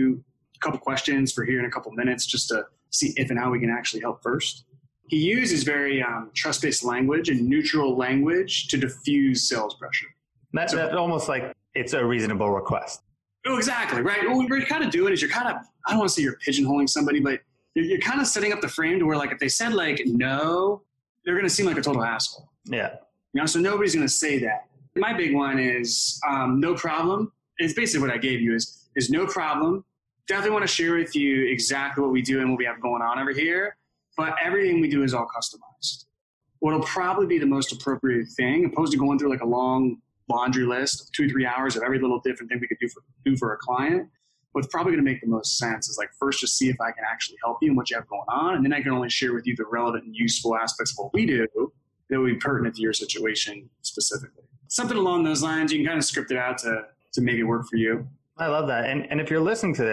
a couple questions for here in a couple minutes just to see if and how we can actually help first? He uses very trust-based language and neutral language to diffuse sales pressure. That's almost like it's a reasonable request. Oh, exactly, right. What you're kind of doing is I don't want to say you're pigeonholing somebody, but you're kind of setting up the frame to where if they said no, they're going to seem like a total asshole. Yeah. So nobody's going to say that. My big one is no problem. It's basically what I gave you is no problem. Definitely want to share with you exactly what we do and what we have going on over here. But everything we do is all customized. What'll probably be the most appropriate thing, opposed to going through a long laundry list of 2-3 hours of every little different thing we could do for a client, what's probably going to make the most sense is first just see if I can actually help you and what you have going on. And then I can only share with you the relevant and useful aspects of what we do that would be pertinent to your situation specifically. Something along those lines, you can kind of script it out to make it work for you. I love that. And if you're listening to this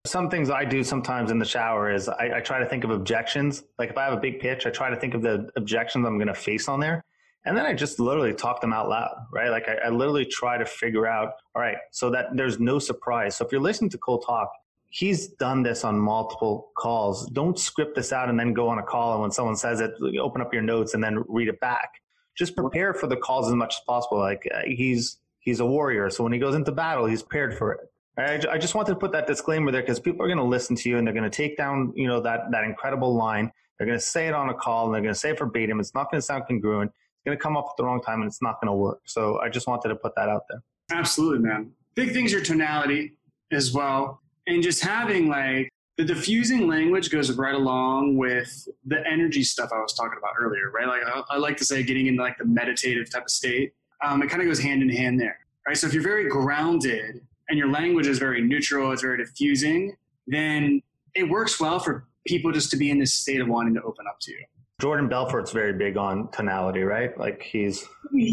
Some things I do sometimes in the shower is I try to think of objections. Like if I have a big pitch, I try to think of the objections I'm going to face on there. And then I just literally talk them out loud, right? Like I literally try to figure out, all right, so that there's no surprise. So if you're listening to Cole talk, he's done this on multiple calls. Don't script this out and then go on a call. And when someone says it, open up your notes and then read it back. Just prepare for the calls as much as possible. Like he's a warrior. So when he goes into battle, he's prepared for it. I just wanted to put that disclaimer there because people are going to listen to you and they're going to take down, that incredible line. They're going to say it on a call and they're going to say it verbatim. It's not going to sound congruent. It's going to come up at the wrong time and it's not going to work. So I just wanted to put that out there. Absolutely, man. Big things are tonality as well. And just having like the diffusing language goes right along with the energy stuff I was talking about earlier, right? Like I like to say getting into like the meditative type of state. It kind of goes hand in hand there, right? So if you're very grounded and your language is very neutral, it's very diffusing, then it works well for people just to be in this state of wanting to open up to you. Jordan Belfort's very big on tonality, right? Like he is.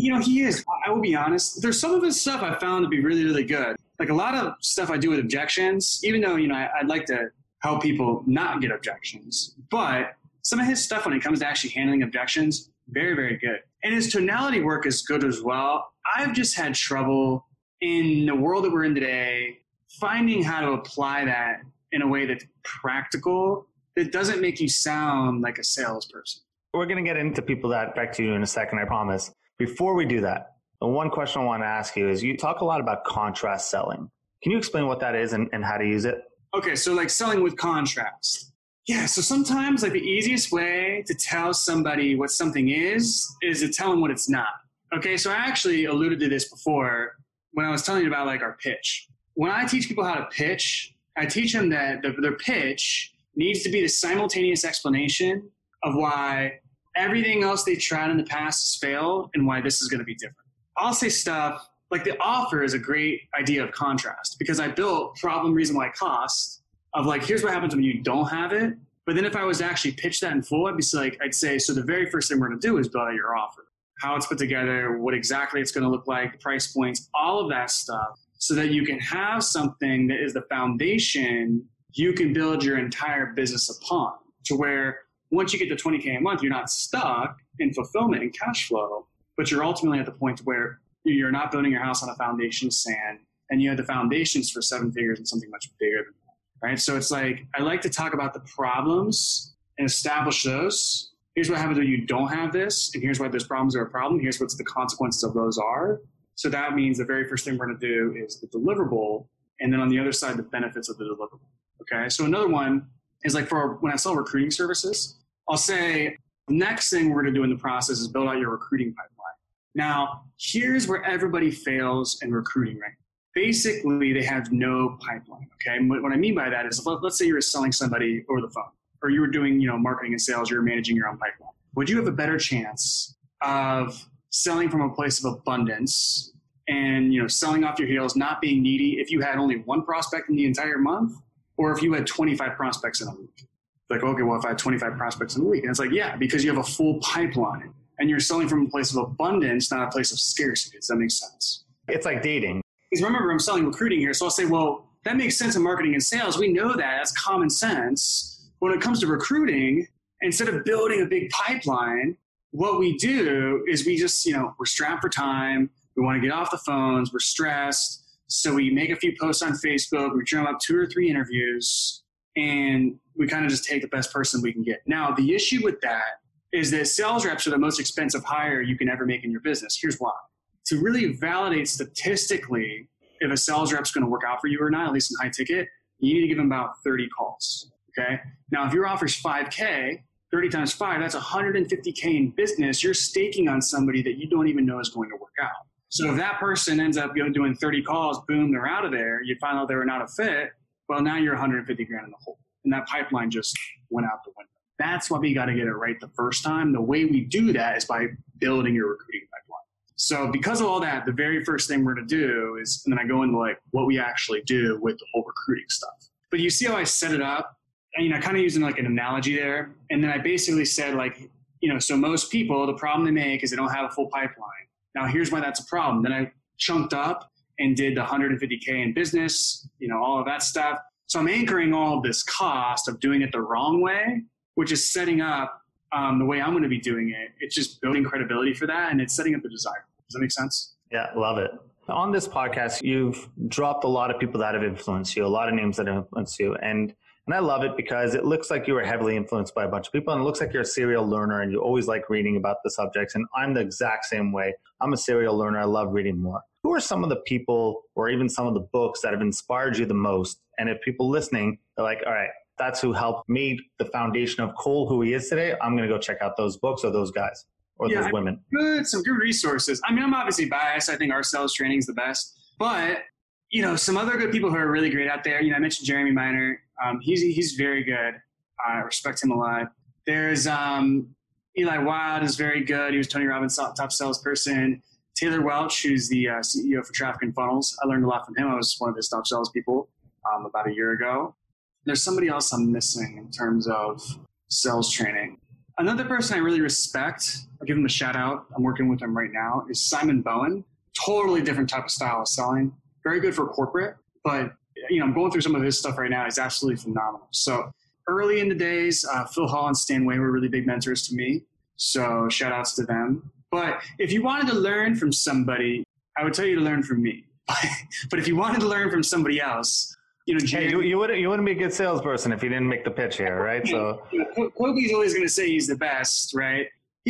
I will be honest. There's some of his stuff I found to be really, really good. Like a lot of stuff I do with objections, even though, I'd like to help people not get objections. But some of his stuff when it comes to actually handling objections, very, very good. And his tonality work is good as well. I've just had trouble in the world that we're in today, finding how to apply that in a way that's practical, that doesn't make you sound like a salesperson. We're going to get into people that back to you in a second, I promise. Before we do that, the one question I want to ask you is you talk a lot about contrast selling. Can you explain what that is and how to use it? Okay, so like selling with contrast. Yeah, so sometimes like the easiest way to tell somebody what something is to tell them what it's not. Okay, so I actually alluded to this before when I was telling you about like our pitch. When I teach people how to pitch, I teach them that their pitch needs to be the simultaneous explanation of why everything else they tried in the past has failed and why this is going to be different. I'll say stuff like the offer is a great idea of contrast because I built problem, reason, why, cost of like, here's what happens when you don't have it. But then if I was to actually pitch that in full, I'd say, so the very first thing we're going to do is build out your offer, how it's put together, what exactly it's going to look like, price points, all of that stuff, so that you can have something that is the foundation you can build your entire business upon, to where once you get to $20K a month, you're not stuck in fulfillment and cash flow, but you're ultimately at the point where you're not building your house on a foundation of sand and you have the foundations for 7 figures and something much bigger than that, right? So it's like, I like to talk about the problems and establish those. Here's what happens when you don't have this, and here's why those problems are a problem. Here's what the consequences of those are. So that means the very first thing we're going to do is the deliverable, and then on the other side, the benefits of the deliverable. Okay, so another one is like for when I sell recruiting services, I'll say the next thing we're going to do in the process is build out your recruiting pipeline. Now, here's where everybody fails in recruiting, right? Basically, they have no pipeline, okay? And what I mean by that is, let's say you were selling somebody over the phone, or you were doing, marketing and sales, you were managing your own pipeline. Would you have a better chance of selling from a place of abundance and, selling off your heels, not being needy if you had only one prospect in the entire month, or if you had 25 prospects in a week? Like, okay, well, if I had 25 prospects in a week, and it's like, yeah, because you have a full pipeline and you're selling from a place of abundance, not a place of scarcity. Does that make sense? It's like dating. Because remember, I'm selling recruiting here. So I'll say, well, that makes sense in marketing and sales. We know that. That's common sense. When it comes to recruiting, instead of building a big pipeline, what we do is we just, we're strapped for time. We want to get off the phones. We're stressed. So we make a few posts on Facebook. We drum up 2 or 3 interviews, and we kind of just take the best person we can get. Now, the issue with that is that sales reps are the most expensive hire you can ever make in your business. Here's why. To really validate statistically if a sales rep's going to work out for you or not, at least in high ticket, you need to give them about 30 calls. Okay. Now, if your offer's $5K, 30 times 5, that's $150K in business. You're staking on somebody that you don't even know is going to work out. So if that person ends up doing 30 calls, boom, they're out of there. You find out they were not a fit. Well, now you're 150 grand in the hole, and that pipeline just went out the window. That's why we got to get it right the first time. The way we do that is by building your recruiting pipeline. So because of all that, the very first thing we're going to do is, and then I go into like what we actually do with the whole recruiting stuff. But you see how I set it up? And, I kind of using like an analogy there. And then I basically said like, so most people, the problem they make is they don't have a full pipeline. Now here's why that's a problem. Then I chunked up and did the 150K in business, all of that stuff. So I'm anchoring all of this cost of doing it the wrong way, which is setting up the way I'm going to be doing it. It's just building credibility for that, and it's setting up the desire. Does that make sense? Yeah, love it. On this podcast, you've dropped a lot of people that have influenced you, a lot of names that have influenced you. And I love it because it looks like you were heavily influenced by a bunch of people, and it looks like you're a serial learner and you always like reading about the subjects. And I'm the exact same way. I'm a serial learner. I love reading more. Who are some of the people or even some of the books that have inspired you the most? And if people listening are like, all right, that's who helped made the foundation of Cole who he is today, I'm going to go check out those books or those guys or those women. Some good resources. I mean, I'm obviously biased. I think our sales training is the best. But, some other good people who are really great out there. I mentioned Jeremy Miner. He's very good. I respect him a lot. There's Eli Wild is very good. He was Tony Robbins' top salesperson. Taylor Welch, who's the CEO for Traffic and Funnels. I learned a lot from him. I was one of his top salespeople about a year ago. There's somebody else I'm missing in terms of sales training. Another person I really respect, I'll give him a shout out. I'm working with him right now, is Simon Bowen. Totally different type of style of selling. Very good for corporate, but I'm going through some of his stuff right now. He's absolutely phenomenal. So early in the days, Phil Hall and Stan Way were really big mentors to me. So shout outs to them. But if you wanted to learn from somebody, I would tell you to learn from me. But if you wanted to learn from somebody else, you wouldn't be a good salesperson if you didn't make the pitch here, right? So Kobe's always going to say he's the best, right?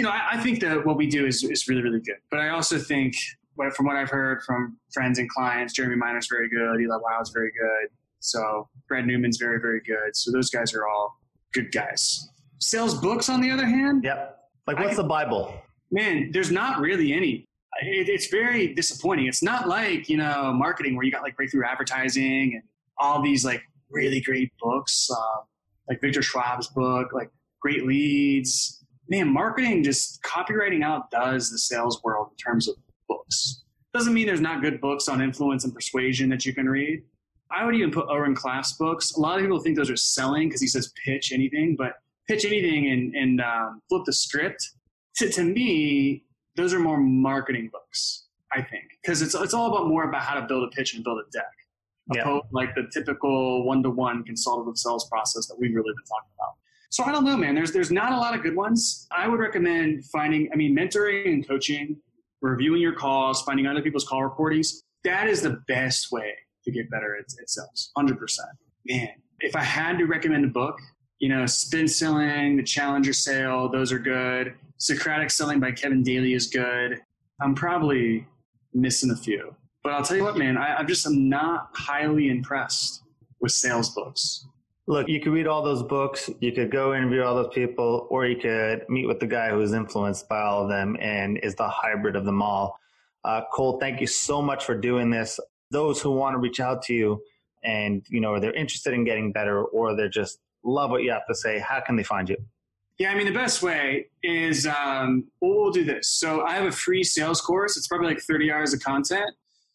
I think that what we do is really, really good. But I also think, from what I've heard from friends and clients, Jeremy Miner's very good, Eli Wild's very good. So Brad Newman's very, very good. So those guys are all good guys. Sales books, on the other hand. Yep. Like, what's the Bible? Man, there's not really any. It's very disappointing. It's not like, marketing where you got like breakthrough advertising and all these like really great books, like Victor Schwab's book, like Great Leads. Man, marketing, just copywriting outdoes the sales world in terms of books. Doesn't mean there's not good books on influence and persuasion that you can read. I would even put Oren Klaff's books. A lot of people think those are selling because he says pitch anything, but pitch anything and flip the script. To me, those are more marketing books, I think, because it's all about more about how to build a pitch and build a deck. Opposed like the typical one-to-one consultative sales process that we've really been talking about. So I don't know, man. There's not a lot of good ones. I would recommend mentoring and coaching, reviewing your calls, finding other people's call recordings. That is the best way to get better at sales, 100%. Man, if I had to recommend a book, Spin Selling, The Challenger Sale, those are good. Socratic Selling by Kevin Daly is good. I'm probably missing a few. But I'll tell you what, man, I'm not highly impressed with sales books. Look, you could read all those books, you could go interview all those people, or you could meet with the guy who is influenced by all of them and is the hybrid of them all. Cole, thank you so much for doing this. Those who want to reach out to you and, they're interested in getting better or they just love what you have to say, how can they find you? Yeah, the best way is we'll do this. So I have a free sales course. It's probably like 30 hours of content.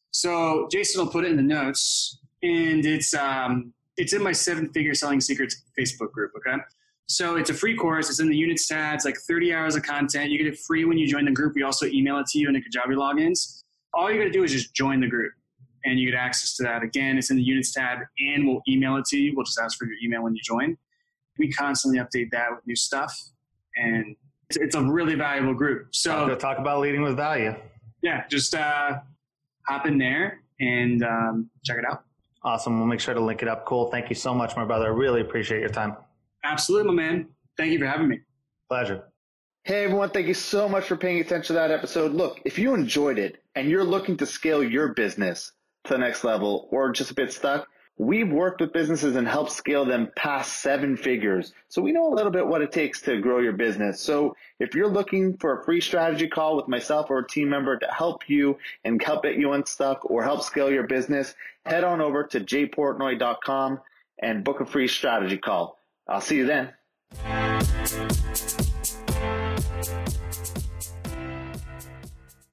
So Jason will put it in the notes, and it's in my 7-Figure Selling Secrets Facebook group, okay? So it's a free course. It's in the units tab. It's like 30 hours of content. You get it free when you join the group. We also email it to you in the Kajabi logins. All you got to do is just join the group, and you get access to that. Again, it's in the units tab, and we'll email it to you. We'll just ask for your email when you join. We constantly update that with new stuff, and it's a really valuable group. So talk about leading with value. Yeah, just hop in there and check it out. Awesome. We'll make sure to link it up. Cool. Thank you so much, my brother. I really appreciate your time. Absolutely, my man. Thank you for having me. Pleasure. Hey, everyone. Thank you so much for paying attention to that episode. Look, if you enjoyed it and you're looking to scale your business to the next level or just a bit stuck, we've worked with businesses and helped scale them past 7 figures. So we know a little bit what it takes to grow your business. So if you're looking for a free strategy call with myself or a team member to help you and help get you unstuck or help scale your business, head on over to jportnoy.com and book a free strategy call. I'll see you then.